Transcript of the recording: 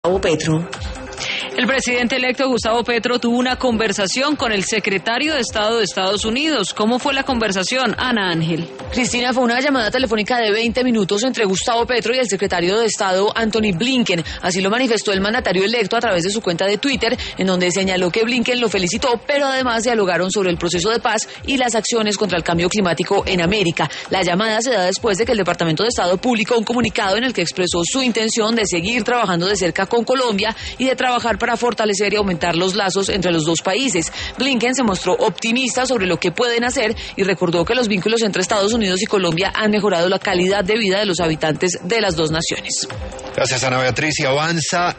Gustavo Petro. El presidente electo Gustavo Petro tuvo una conversación con el secretario de Estado de Estados Unidos. ¿Cómo fue la conversación, Ana Ángel? Cristina, fue una llamada telefónica de 20 minutos entre Gustavo Petro y el secretario de Estado, Antony Blinken. Así lo manifestó el mandatario electo a través de su cuenta de Twitter, en donde señaló que Blinken lo felicitó, pero además dialogaron sobre el proceso de paz y las acciones contra el cambio climático en América. La llamada se da después de que el Departamento de Estado publicó un comunicado en el que expresó su intención de seguir trabajando de cerca con Colombia y de trabajar para fortalecer y aumentar los lazos entre los dos países. Blinken se mostró optimista sobre lo que pueden hacer y recordó que los vínculos entre Estados Unidos y Colombia han mejorado la calidad de vida de los habitantes de las dos naciones. Gracias, Ana Beatriz. Y avanza